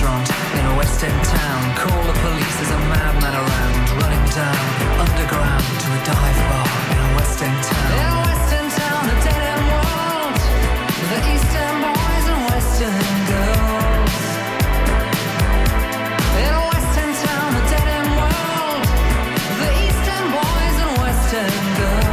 restaurant in a West End town. Call the police, there's a madman around, running down underground to a dive bar in a West End town. In a West End town, a dead end world, the East End boys and West End girls. In a West End town, a dead end world, the East End boys and West End girls.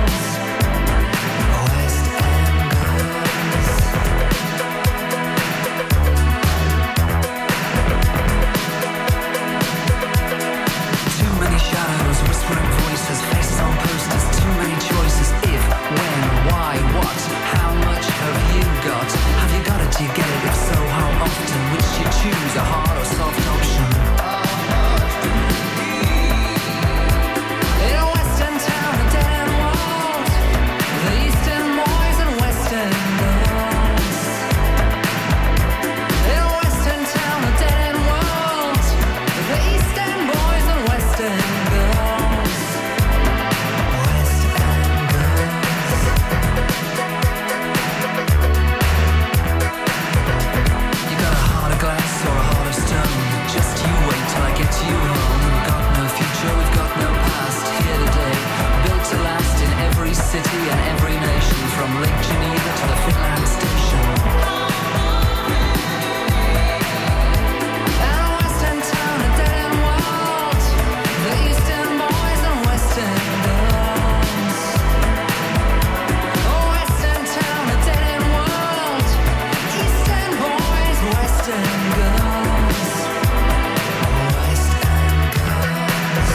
Faces on posters, too many choices. If, when, why, what, how much have you got? Have you got it, do you get it? If so, how often? Which you choose, a hard or soft option? In a West End town, a dead end world, the East End boys and West End girls. In a West End town, a dead end world, the East End boys and West End girls. City and every nation, from Lake Geneva to the Finland station. And a West End town, a dead end world, the East End boys and West End girls. A West End town, a dead end world, East End boys, West End girls. West End girls.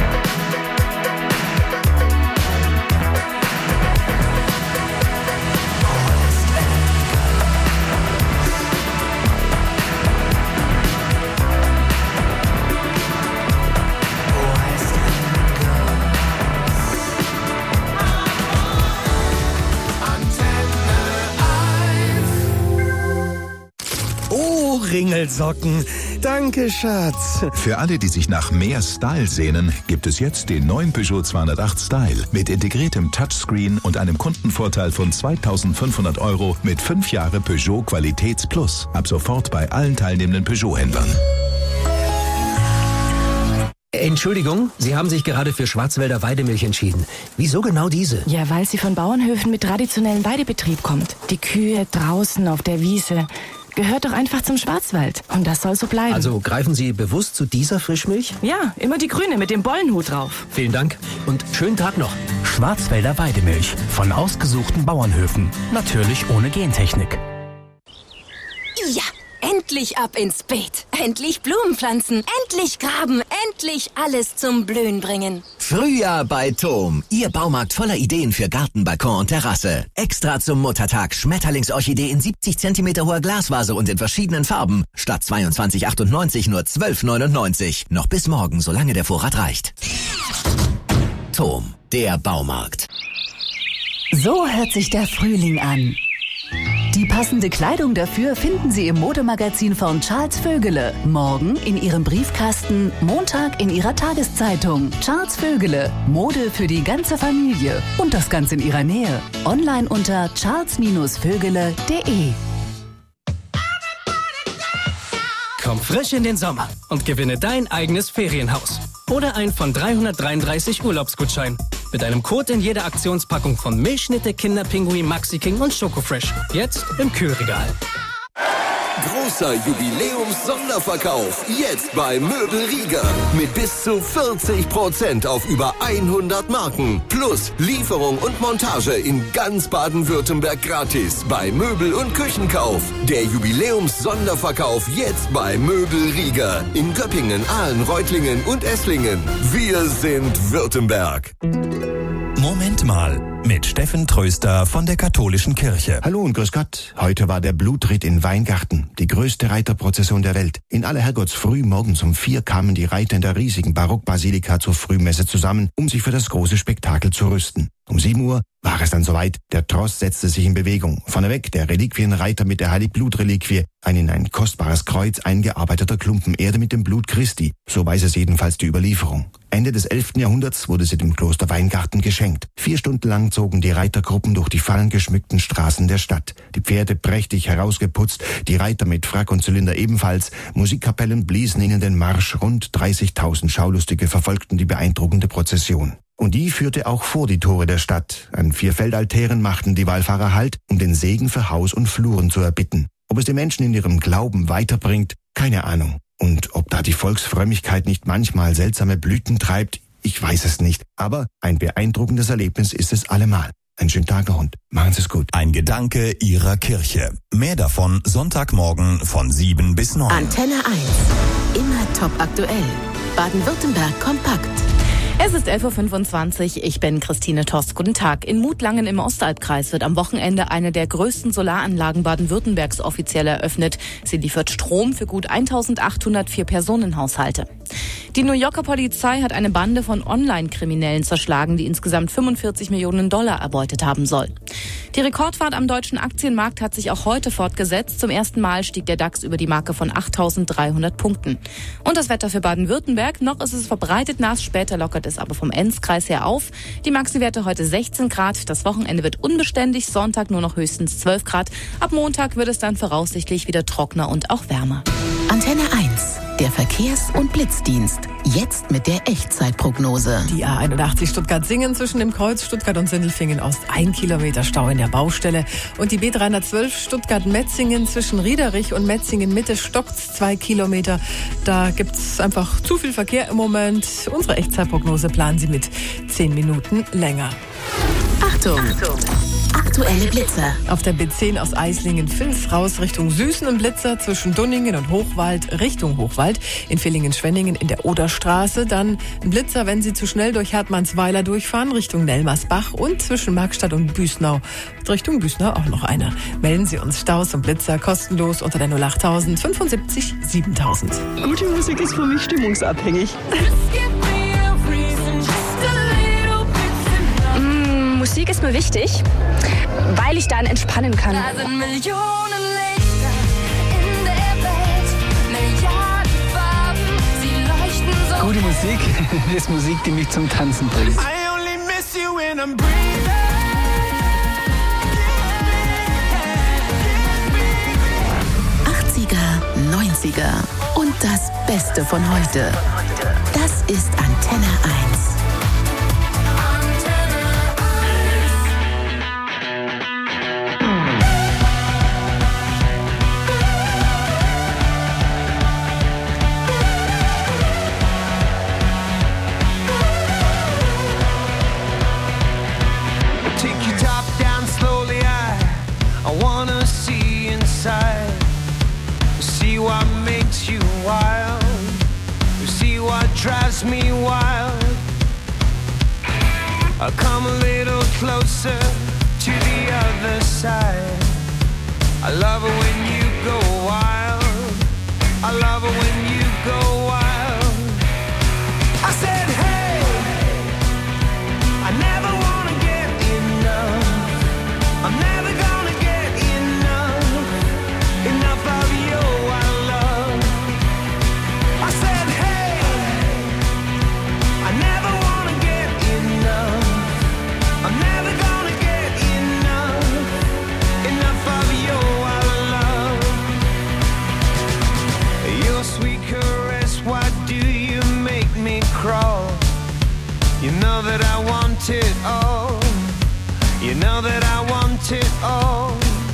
Ringelsocken. Danke, Schatz. Für alle, die sich nach mehr Style sehnen, gibt es jetzt den neuen Peugeot 208 Style mit integriertem Touchscreen und einem Kundenvorteil von 2.500 € mit 5 Jahre Peugeot Qualitäts Plus. Ab sofort bei allen teilnehmenden Peugeot-Händlern. Entschuldigung, Sie haben sich gerade für Schwarzwälder Weidemilch entschieden. Wieso genau diese? Ja, weil sie von Bauernhöfen mit traditionellem Weidebetrieb kommt. Die Kühe draußen auf der Wiese. Gehört doch einfach zum Schwarzwald. Und das soll so bleiben. Also greifen Sie bewusst zu dieser Frischmilch? Ja, immer die grüne mit dem Bollenhut drauf. Vielen Dank und schönen Tag noch. Schwarzwälder Weidemilch. Von ausgesuchten Bauernhöfen. Natürlich ohne Gentechnik. Ja, endlich ab ins Beet. Endlich Blumen pflanzen. Endlich graben. Endlich alles zum Blühen bringen. Frühjahr bei Thom. Ihr Baumarkt voller Ideen für Garten, Balkon und Terrasse. Extra zum Muttertag Schmetterlingsorchidee in 70 cm hoher Glasvase und in verschiedenen Farben. Statt 22,98 nur 12,99. Noch bis morgen, solange der Vorrat reicht. Thom, der Baumarkt. So hört sich der Frühling an. Die passende Kleidung dafür finden Sie im Modemagazin von Charles Vögele. Morgen in Ihrem Briefkasten, Montag in Ihrer Tageszeitung. Charles Vögele, Mode für die ganze Familie. Und das Ganze in Ihrer Nähe. Online unter charles-vögele.de. Komm frisch in den Sommer und gewinne dein eigenes Ferienhaus. Oder ein von 333 Urlaubsgutschein. Mit einem Code in jeder Aktionspackung von Milchschnitte, Kinderpinguin, Maxi King und Schokofresh. Jetzt im Kühlregal. Großer Jubiläums-Sonderverkauf. Jetzt bei Möbel Rieger. Mit bis zu 40% auf über 100 Marken. Plus Lieferung und Montage in ganz Baden-Württemberg gratis. Bei Möbel- und Küchenkauf. Der Jubiläums-Sonderverkauf jetzt bei Möbel Rieger. In Göppingen, Aalen, Reutlingen und Esslingen. Wir sind Württemberg. Moment mal, mit Steffen Tröster von der Katholischen Kirche. Hallo und grüß Gott. Heute war der Blutritt in Weingarten, die größte Reiterprozession der Welt. In aller Herrgottsfrüh morgens um 4 kamen die Reiter in der riesigen Barockbasilika zur Frühmesse zusammen, um sich für das große Spektakel zu rüsten. Um 7 Uhr war es dann soweit. Der Tross setzte sich in Bewegung. Vorneweg der Reliquienreiter mit der Heiligblutreliquie, ein in ein kostbares Kreuz eingearbeiteter Klumpen Erde mit dem Blut Christi. So weiß es jedenfalls die Überlieferung. Ende des 11. Jahrhunderts wurde sie dem Kloster Weingarten geschenkt. 4 Stunden lang zogen die Reitergruppen durch die fallengeschmückten Straßen der Stadt. Die Pferde prächtig herausgeputzt, die Reiter mit Frack und Zylinder ebenfalls. Musikkapellen bliesen ihnen den Marsch. Rund 30.000 Schaulustige verfolgten die beeindruckende Prozession. Und die führte auch vor die Tore der Stadt. An 4 Feldaltären machten die Wallfahrer Halt, um den Segen für Haus und Fluren zu erbitten. Ob es die Menschen in ihrem Glauben weiterbringt, keine Ahnung. Und ob da die Volksfrömmigkeit nicht manchmal seltsame Blüten treibt, ich weiß es nicht. Aber ein beeindruckendes Erlebnis ist es allemal. Einen schönen Tag noch und machen Sie es gut. Ein Gedanke Ihrer Kirche. Mehr davon Sonntagmorgen von 7 bis 9. Antenne 1. Immer top aktuell. Baden-Württemberg kompakt. Es ist 11.25 Uhr, ich bin Christine Tost. Guten Tag. In Mutlangen im Ostalbkreis wird am Wochenende eine der größten Solaranlagen Baden-Württembergs offiziell eröffnet. Sie liefert Strom für gut 1.804 Personenhaushalte. Die New Yorker Polizei hat eine Bande von Online-Kriminellen zerschlagen, die insgesamt $45 Millionen erbeutet haben soll. Die Rekordfahrt am deutschen Aktienmarkt hat sich auch heute fortgesetzt. Zum ersten Mal stieg der DAX über die Marke von 8.300 Punkten. Und das Wetter für Baden-Württemberg, noch ist es verbreitet nass, später lockert es aber vom Enzkreis her auf. Die Maxi-Werte heute 16 Grad, das Wochenende wird unbeständig, Sonntag nur noch höchstens 12 Grad. Ab Montag wird es dann voraussichtlich wieder trockener und auch wärmer. Antenne 1. Der Verkehrs- und Blitzdienst. Jetzt mit der Echtzeitprognose. Die A81 Stuttgart-Singen zwischen dem Kreuz Stuttgart und Sindelfingen Ost 1 Kilometer Stau in der Baustelle. Und die B312 Stuttgart-Metzingen zwischen Riederich und Metzingen Mitte stockt 2 Kilometer. Da gibt's einfach zu viel Verkehr im Moment. Unsere Echtzeitprognose planen Sie mit 10 Minuten länger. Achtung! Aktuelle Blitzer. Auf der B10 aus Eislingen-Vils raus Richtung Süßen ein Blitzer zwischen Dunningen und Hochwald Richtung Hochwald. In Villingen-Schwenningen in der Oderstraße. Dann ein Blitzer, wenn Sie zu schnell durch Hertmannsweiler durchfahren Richtung Nelmersbach. Und zwischen Markstadt und Büsnau Richtung Büsnau auch noch einer. Melden Sie uns Staus und Blitzer kostenlos unter der 08000 75 7000. Gute Musik ist für mich stimmungsabhängig. Musik ist mir wichtig, weil ich dann entspannen kann. Da sind Millionen Lichter in der Welt, Milliarden Farben, sie leuchten so. Gute Musik ist Musik, die mich zum Tanzen bringt. I only miss you when I'm breathing. 80er, 90er und das Beste von heute. Das ist Antenne 1. Drives me wild. I'll come a little closer to the other side. I love it when you go wild. I love it when you go wild. I said, hey, I never wanna get enough. I'm never gonna get enough of your love. I said, hey, I never wanna get enough. I'm never gonna get enough of your love. Your sweet caress, why do you make me crawl? You know that I want it all. You know that I want it all.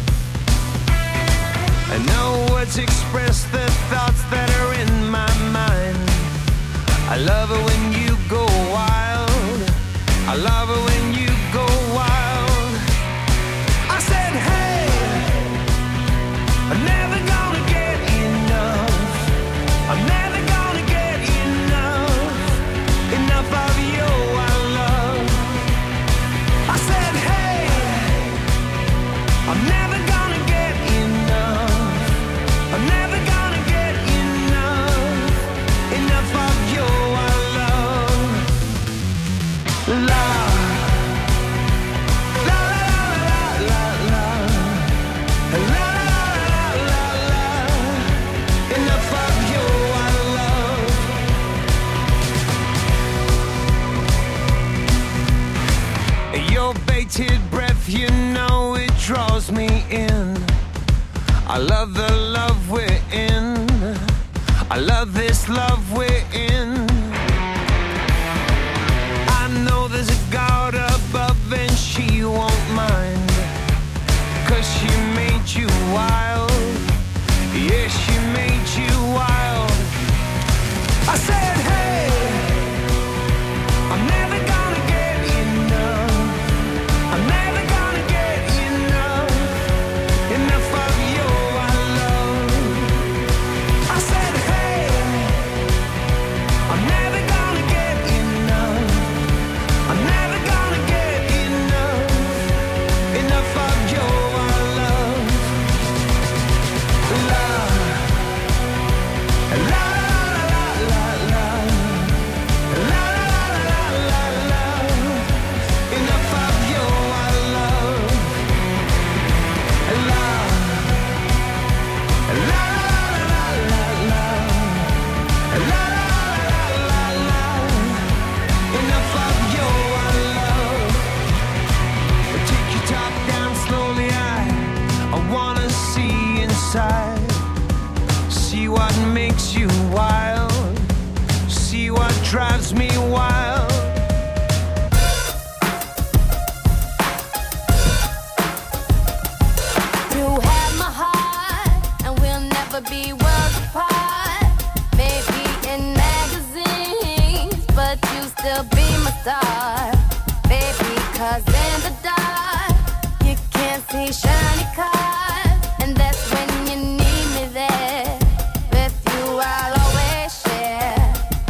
And no words express the thoughts that are in my mind. I love it when you go wild. I love it when you go wild. I said, hey, I'm never gonna get enough. I'm never gonna get enough of your love. I said, hey, I'm never gonna get enough. I'm never gonna get enough of your love. Love. I love the love we're in. I love this love we're in. I know there's a God above and she won't mind, 'cause she made you wild. Yeah, she made you wild. I said, hey, I'm never gonna get enough. I'm never gonna get enough. Enough of your love. I said, hey, I'm never gonna get enough. I'm never gonna get enough. Enough of your love. Love. La la la la la la la la. Enough of your love. Love. La la la la la la la. Enough of your love. Take your top down slowly. I wanna see inside. See what makes you wild. See what drives me wild. You have my heart, and we'll never be worlds apart. Maybe in magazines, but you still be my star. Baby, 'cause in the dark, you can't see shiny cars. And that's when you need me there. With you, I'll always share.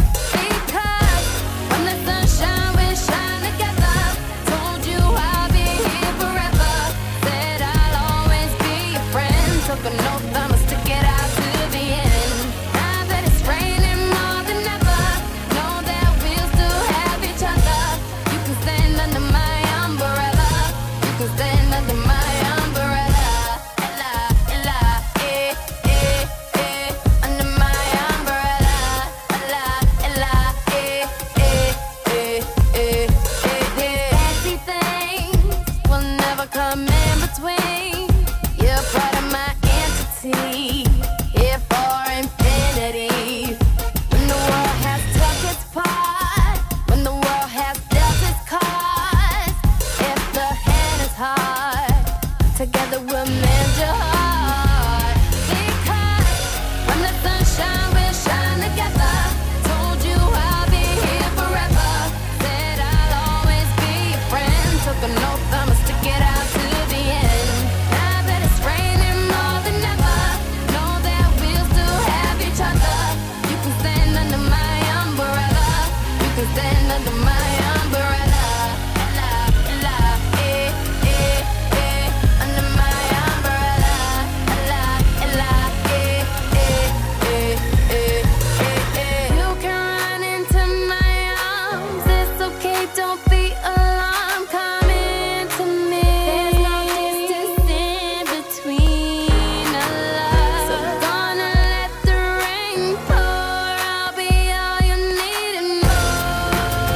Because when the sunshine, we shine together. Told you I'll be here forever. Said I'll always be your friend. Took an oath, I'ma stick it out to the end. Now that it's raining more than ever, know that we'll still have each other. You can stand under my umbrella. You can stand under my umbrella. Ella, Ella, eh, eh, eh. Under my umbrella. Ella, Ella, eh, eh, eh, eh, eh, eh. Fancy things will never come in between. You're part of my entity, here for infinity. When the world has took its part, when the world has dealt its cards, if the hand is hard, together we'll mend your heart. Because when the sunshine, we'll shine together. Told you I'll be here forever. Said I'll always be your friend. Took an oath, I'ma stick it out to the end. Now that it's raining more than ever, know that we'll still have each other. You can stand under my umbrella. You can stand under my umbrella. Ella, Ella, eh, eh, eh. Under my umbrella. Ella, Ella, eh, eh, eh, eh, eh, eh. You can run into my arms. It's okay, don't be alarmed. Come into me. There's no distance in between our love. So gonna let the rain pour. I'll be all you need and more.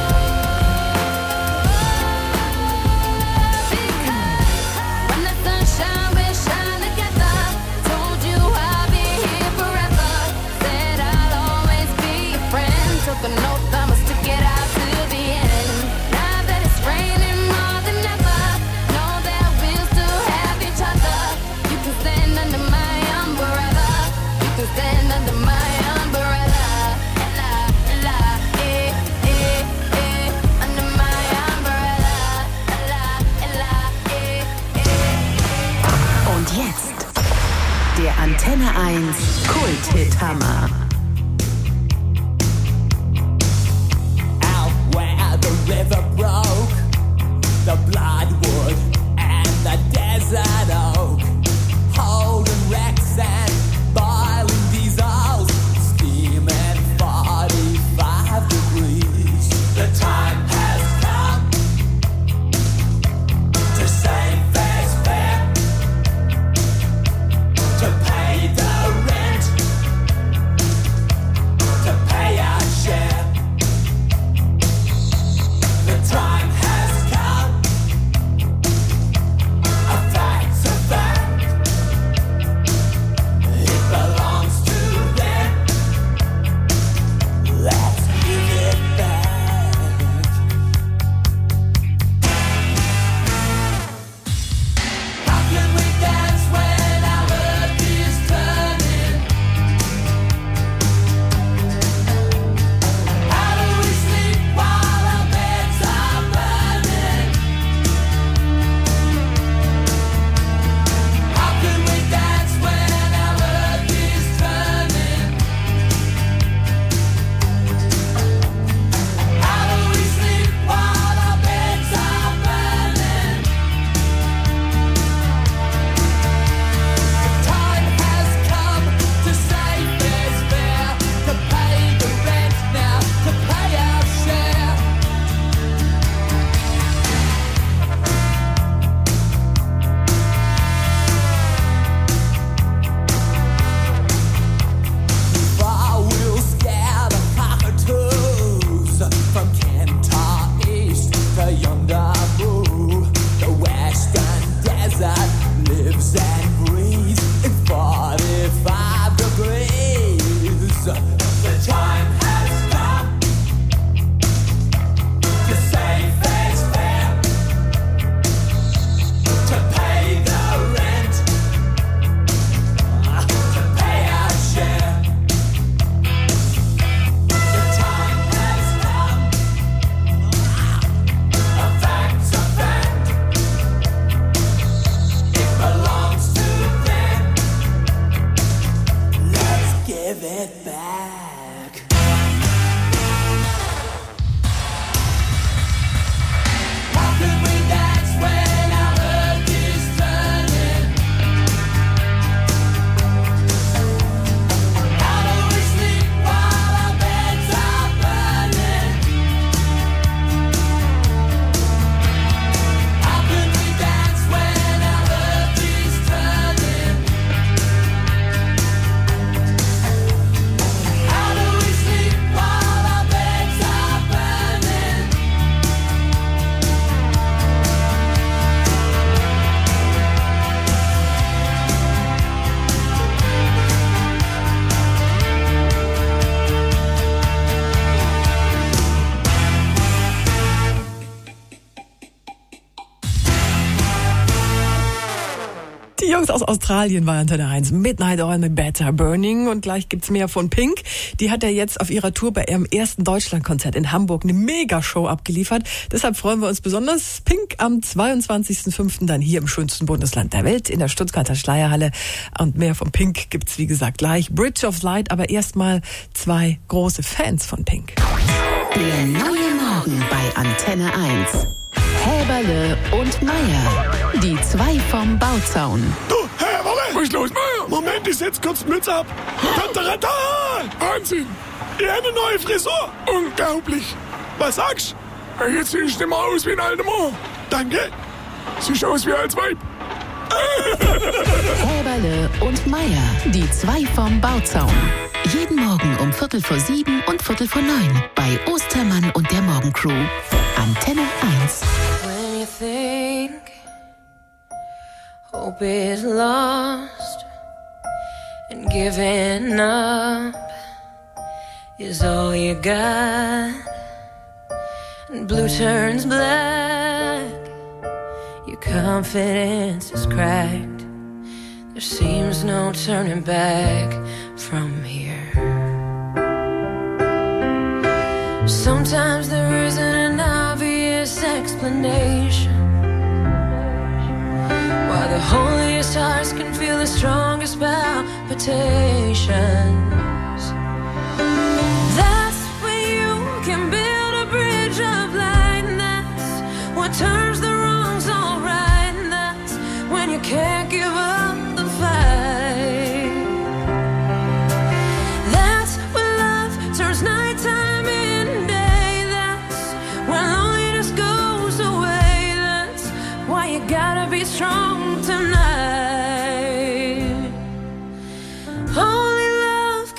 Because when the sunshine, we shine together. Told you I'll be here forever. Said I'll always be your friend. Took an oath, I'ma stick it out to the end. Now that it's raining more than ever, know that we'll still have each other. You can stand under my umbrella. You can stand under my umbrella. Ella, Ella, eh, eh, eh. Under my umbrella. Ella, Ella, eh, eh. Und jetzt der Antenne 1 Kult-Hit-Hammer. Out where the river broke, the bloodwood and the desert oak, holding wrecks and boiling diesels, steaming 45 degrees. The time has come to save face fair, to pay the rent, to pay our share. The time has come, a fact of lives and breathes in 45 degrees. The time has come to say face fair, to pay the rent, to pay our share. The time has come, a fact's a fact. It belongs to them. Let's give it back. How could we dance when our earth is turning? How do we sleep while our beds are burning? How could we dance when our earth is turning? How do we sleep while our beds are burning? Die Jungs aus Australien waren Antenne 1. Midnight Oil mit Better Burning. Und gleich gibt's mehr von Pink. Die hat ja jetzt auf ihrer Tour bei ihrem ersten Deutschlandkonzert in Hamburg eine Megashow abgeliefert. Deshalb freuen wir uns besonders. Pink am 22.05. dann hier im schönsten Bundesland der Welt in der Stuttgarter Schleierhalle. Und mehr von Pink gibt's wie gesagt gleich. Bridge of Light, aber erstmal zwei große Fans von Pink. Der neue Morgen bei Antenne 1. Häberle und Meier. Die zwei vom Bauzaun. Du, hey, Moment! Was ist los, Meier? Moment, ich setz kurz die Mütze ab. Tantarata! Wahnsinn! Ihr habt eine neue Frisur. Unglaublich. Was sagst du? Jetzt siehst du nicht mehr aus wie ein alter Mann. Danke. Siehst aus wie als Weib. Häberle und Meier. Die zwei vom Bauzaun. Jeden Morgen um 6:45 und 8:45 bei Ostermann und der Morgencrew. Antenne 1. When you think hope is lost and giving up is all you got, and blue turns black, your confidence is cracked, there seems no turning back from here. Sometimes there isn't an obvious explanation why the holiest hearts can feel the strongest palpitations. That's when you can build a bridge of light, and that's what turns the wrongs all right, and that's when you can't give up the fight. That's when love turns nighttime in day, that's when loneliness goes away, that's why you gotta be strong tonight. Oh,